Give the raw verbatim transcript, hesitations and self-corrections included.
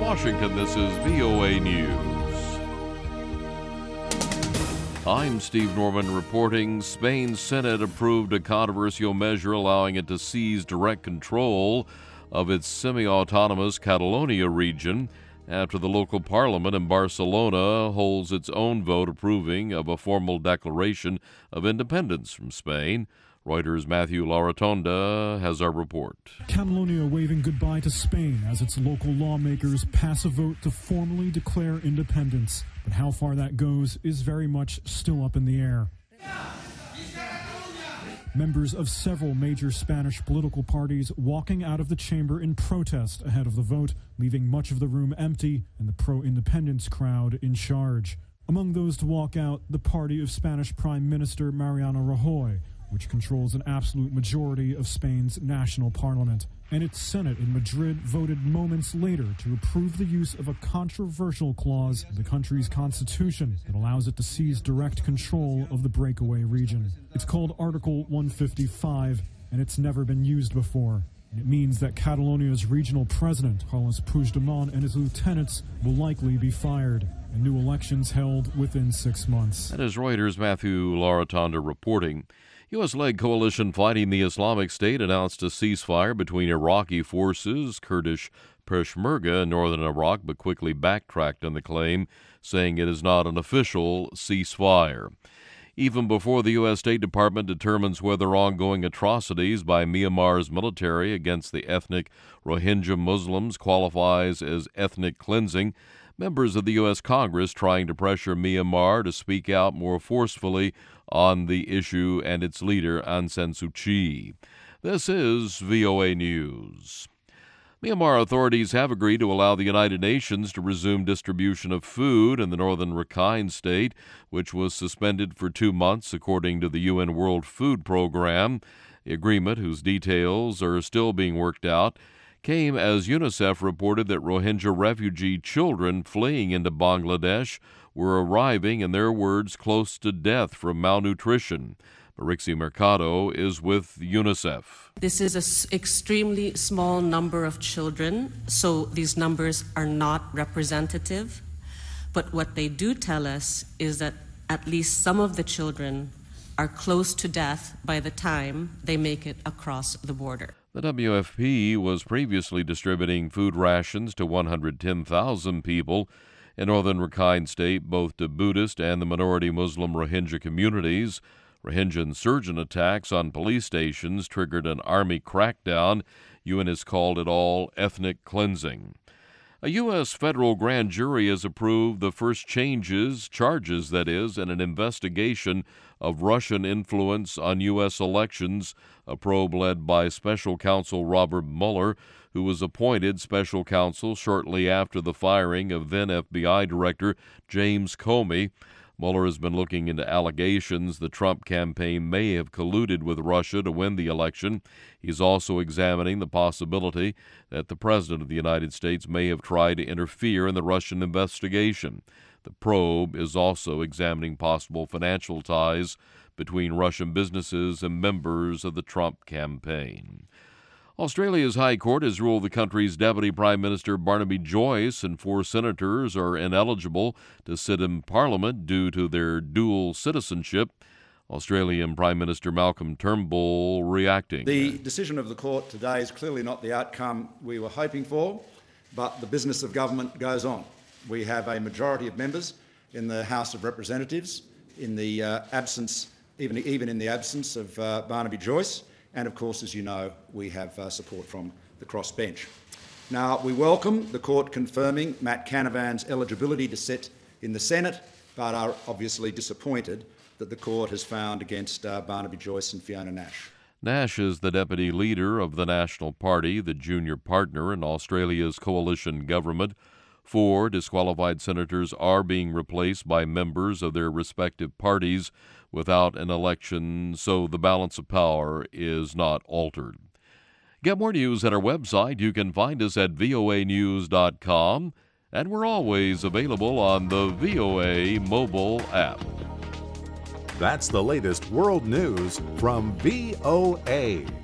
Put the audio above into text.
Washington, this is V O A News. I'm Steve Norman reporting. Spain's Senate approved a controversial measure allowing it to seize direct control of its semi-autonomous Catalonia region after the local parliament in Barcelona holds its own vote approving of a formal declaration of independence from Spain. Reuters' Matthew Laratonda has our report. Catalonia waving goodbye to Spain as its local lawmakers pass a vote to formally declare independence. But how far that goes is very much still up in the air. Members of several major Spanish political parties walking out of the chamber in protest ahead of the vote, leaving much of the room empty and the pro-independence crowd in charge. Among those to walk out, the party of Spanish Prime Minister Mariano Rajoy, which controls an absolute majority of Spain's national parliament. And its Senate in Madrid voted moments later to approve the use of a controversial clause in the country's constitution that allows it to seize direct control of the breakaway region. It's called Article one fifty-five, and it's never been used before. It means that Catalonia's regional president, Carles Puigdemont, and his lieutenants will likely be fired, and new elections held within six months. That is Reuters' Matthew Laratonda reporting. U S-led coalition fighting the Islamic State announced a ceasefire between Iraqi forces, Kurdish Peshmerga in northern Iraq, but quickly backtracked on the claim, saying it is not an official ceasefire. Even before the U S State Department determines whether ongoing atrocities by Myanmar's military against the ethnic Rohingya Muslims qualifies as ethnic cleansing, members of the U S Congress trying to pressure Myanmar to speak out more forcefully on the issue and its leader, Aung San Suu Kyi. This is V O A News. Myanmar authorities have agreed to allow the United Nations to resume distribution of food in the northern Rakhine state, which was suspended for two months, according to the U N World Food Program. The agreement, whose details are still being worked out, came as UNICEF reported that Rohingya refugee children fleeing into Bangladesh were arriving, in their words, close to death from malnutrition. Marixie Mercado is with UNICEF. This is an extremely small number of children, so these numbers are not representative. But what they do tell us is that at least some of the children are close to death by the time they make it across the border. The W F P was previously distributing food rations to one hundred ten thousand people in northern Rakhine State, both to Buddhist and the minority Muslim Rohingya communities. Rohingya insurgent attacks on police stations triggered an army crackdown. U N has called it all ethnic cleansing. A U S federal grand jury has approved the first changes, charges that is, in an investigation of Russian influence on U S elections, a probe led by special counsel Robert Mueller, who was appointed special counsel shortly after the firing of then F B I Director James Comey. Mueller has been looking into allegations the Trump campaign may have colluded with Russia to win the election. He's also examining the possibility that the President of the United States may have tried to interfere in the Russian investigation. The probe is also examining possible financial ties between Russian businesses and members of the Trump campaign. Australia's High Court has ruled the country's Deputy Prime Minister Barnaby Joyce and four senators are ineligible to sit in Parliament due to their dual citizenship. Australian Prime Minister Malcolm Turnbull reacting. The decision of the court today is clearly not the outcome we were hoping for, but the business of government goes on. We have a majority of members in the House of Representatives in the uh, absence, even, even in the absence of uh, Barnaby Joyce. And, of course, as you know, we have uh, support from the crossbench. Now, we welcome the court confirming Matt Canavan's eligibility to sit in the Senate, but are obviously disappointed that the court has found against uh, Barnaby Joyce and Fiona Nash. Nash is the deputy leader of the National Party, the junior partner in Australia's coalition government. Four disqualified senators are being replaced by members of their respective parties without an election, so the balance of power is not altered. Get more news at our website. You can find us at V O A news dot com, and we're always available on the V O A mobile app. That's the latest world news from V O A.